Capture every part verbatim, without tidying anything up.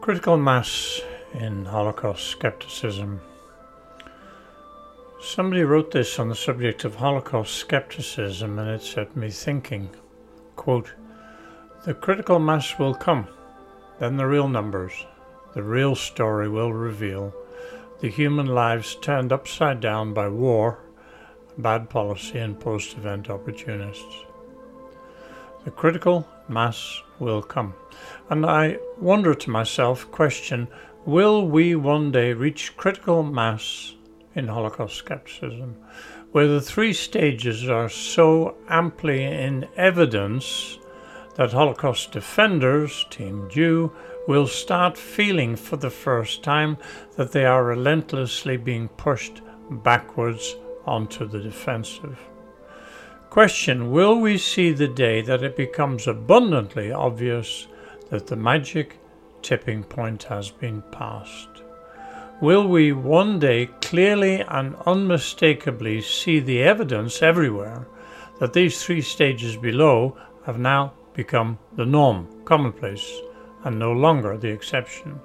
Critical mass in Holocaust skepticism. Somebody wrote this on the subject of Holocaust skepticism, and it set me thinking. Quote, "The critical mass will come, then the real numbers, the real story will reveal the human lives turned upside down by war, bad policy, and post-event opportunists. The critical mass will come." And I wonder to myself, question, will we one day reach critical mass in Holocaust skepticism, where the three stages are so amply in evidence that Holocaust defenders, Team Jew, will start feeling for the first time that they are relentlessly being pushed backwards onto the defensive. Question, will we see the day that it becomes abundantly obvious that the magic tipping point has been passed? Will we one day clearly and unmistakably see the evidence everywhere that these three stages below have now become the norm, commonplace, and no longer the exception?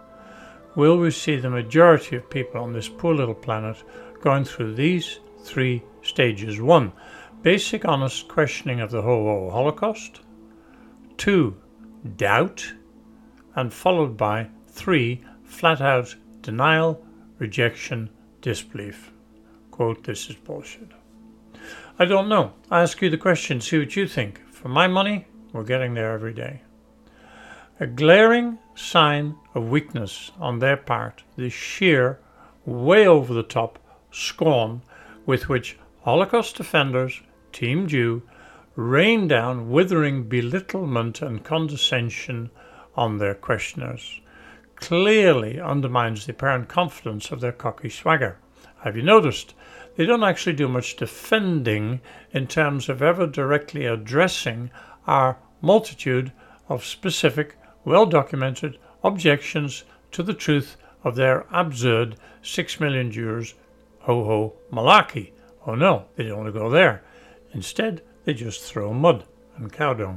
Will we see the majority of people on this poor little planet going through these three stages? One, basic honest questioning of the whole Holocaust. Two, doubt. And followed by three, flat out denial, rejection, disbelief. Quote, "This is bullshit." I don't know. I ask you the question, see what you think. For my money, we're getting there every day. A glaring sign of weakness on their part, the sheer, way over the top scorn with which Holocaust defenders, Team Jew, rain down withering belittlement and condescension on their questioners, clearly undermines the apparent confidence of their cocky swagger. Have you noticed? They don't actually do much defending in terms of ever directly addressing our multitude of specific, well-documented objections to the truth of their absurd six million Jews ho-ho malarkey. Oh no, they don't want to go there. Instead, they just throw mud and cow dung.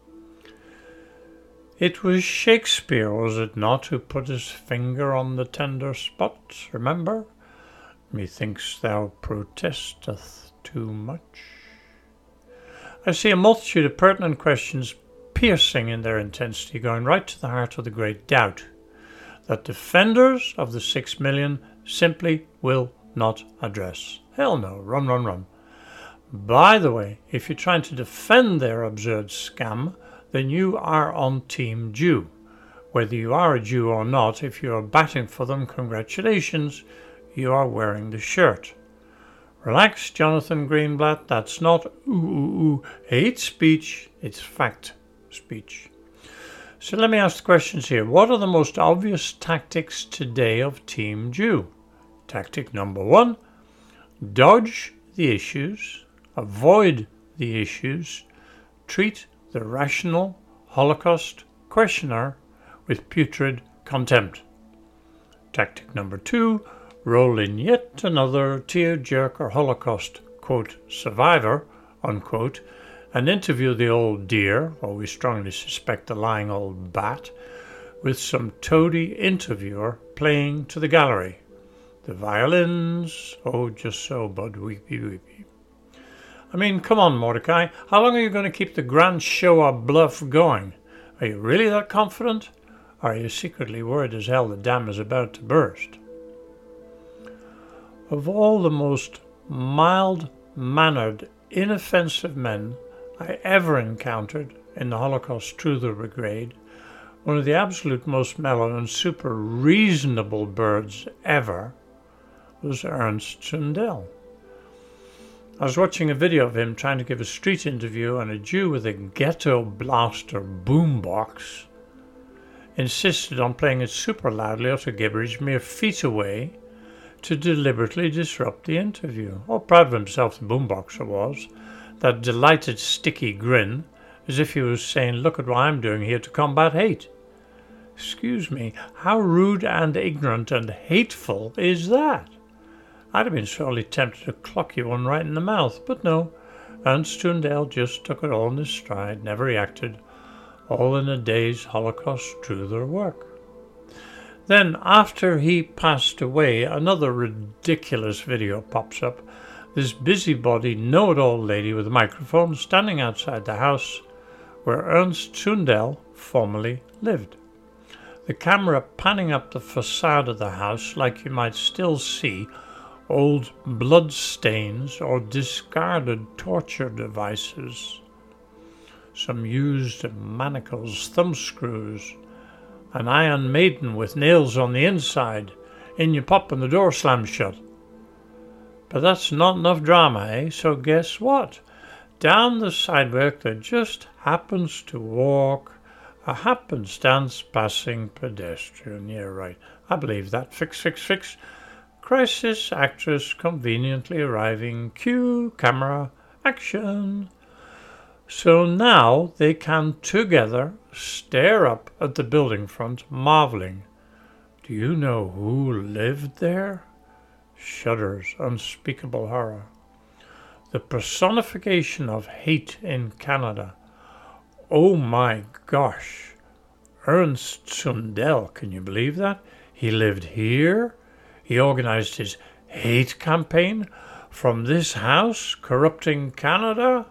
It was Shakespeare, was it not, who put his finger on the tender spot, remember? Methinks thou protesteth too much. I see a multitude of pertinent questions piercing in their intensity, going right to the heart of the great doubt that defenders of the six million simply will not address. Hell no, run, run, run. By the way, if you're trying to defend their absurd scam, then you are on Team Jew. Whether you are a Jew or not, if you are batting for them, congratulations, you are wearing the shirt. Relax, Jonathan Greenblatt, that's not ooh, ooh, ooh, hate speech, it's fact speech. So let me ask the questions here. What are the most obvious tactics today of Team Jew? Tactic number one, dodge the issues, avoid the issues, treat the rational Holocaust questioner with putrid contempt. Tactic number two, roll in yet another tearjerker Holocaust, quote, survivor, unquote, and interview the old dear, or we strongly suspect the lying old bat, with some toady interviewer playing to the gallery. The violins, oh, just so, bud, weepy, weepy. I mean, come on, Mordecai, how long are you going to keep the grand show of bluff going? Are you really that confident? Or are you secretly worried as hell the dam is about to burst? Of all the most mild-mannered, inoffensive men I ever encountered in the Holocaust Truther Brigade, one of the absolute most mellow and super reasonable birds ever was Ernst Zundel. I was watching a video of him trying to give a street interview, and a Jew with a ghetto blaster boombox insisted on playing it super loudly utter gibberish mere feet away to deliberately disrupt the interview. All proud of himself the boomboxer was, that delighted sticky grin, as if he was saying, look at what I'm doing here to combat hate. Excuse me, how rude and ignorant and hateful is that? I'd have been sorely tempted to clock you one right in the mouth, but no. Ernst Zundel just took it all in his stride, never reacted, all in a day's Holocaust Truther work. Then, after he passed away, another ridiculous video pops up. This busybody, know-it-all lady with a microphone standing outside the house where Ernst Zundel formerly lived. The camera panning up the facade of the house like you might still see old blood stains or discarded torture devices. Some used manacles, thumb screws, an Iron Maiden with nails on the inside. In you pop and the door slams shut. But that's not enough drama, eh? So guess what? Down the sidewalk there just happens to walk a happenstance passing pedestrian. Yeah, right. I believe that. Fix, fix, fix. Crisis actress conveniently arriving. Cue, camera, action. So now they can together stare up at the building front, marveling. Do you know who lived there? Shudders, unspeakable horror. The personification of hate in Canada. Oh my gosh. Ernst Zundel, can you believe that? He lived here. He organized his hate campaign from this house, corrupting Canada.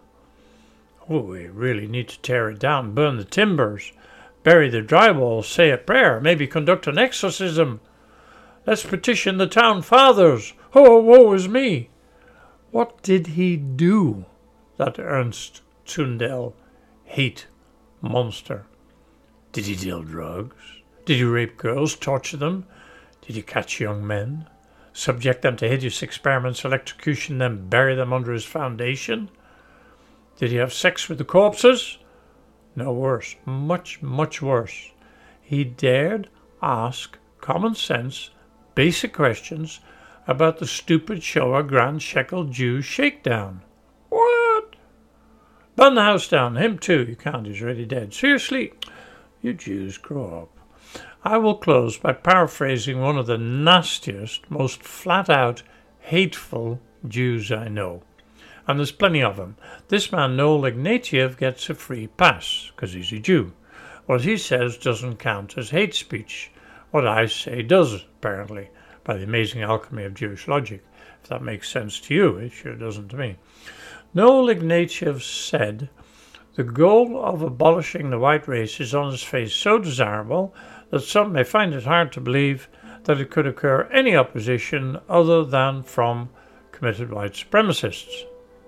Oh, we really need to tear it down, burn the timbers, bury the drywall, say a prayer, maybe conduct an exorcism. Let's petition the town fathers. Oh, woe is me. What did he do, that Ernst Zundel hate monster? Did he deal drugs? Did he rape girls, torture them? Did he catch young men, subject them to hideous experiments, electrocution, then bury them under his foundation? Did he have sex with the corpses? No, worse, much, much worse. He dared ask common sense, basic questions about the stupid Shoah Grand Shekel Jew shakedown. What? Burn the house down. Him too. You can't. He's already dead. Seriously? You Jews, grow up. I will close by paraphrasing one of the nastiest, most flat-out, hateful Jews I know. And there's plenty of them. This man, Noel Ignatieff, gets a free pass, because he's a Jew. What he says doesn't count as hate speech. What I say does, apparently, by the amazing alchemy of Jewish logic. If that makes sense to you, it sure doesn't to me. Noel Ignatieff said, the goal of abolishing the white race is on its face so desirable that some may find it hard to believe that it could occur any opposition other than from committed white supremacists.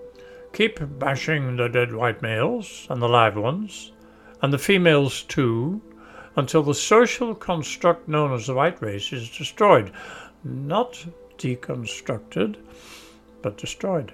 Keep bashing the dead white males and the live ones, and the females too, until the social construct known as the white race is destroyed. Not deconstructed, but destroyed.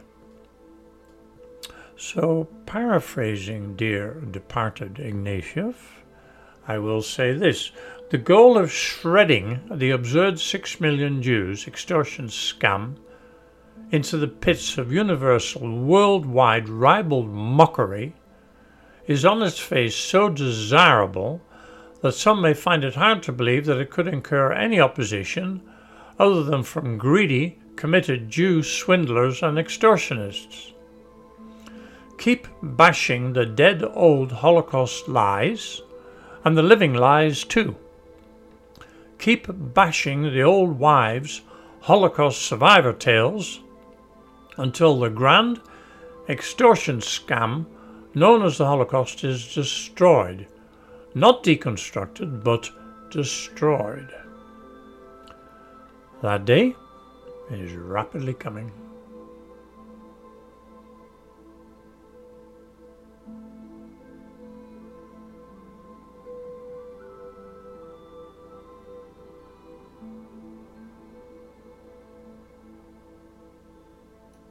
So, paraphrasing dear departed Ignatieff, I will say this. The goal of shredding the absurd six million Jews extortion scam into the pits of universal, worldwide, ribald mockery is on its face so desirable that some may find it hard to believe that it could incur any opposition other than from greedy, committed Jew swindlers and extortionists. Keep bashing the dead old Holocaust lies, and the living lies too. Keep bashing the old wives' Holocaust survivor tales until the grand extortion scam known as the Holocaust is destroyed. Not deconstructed, but destroyed. That day is rapidly coming.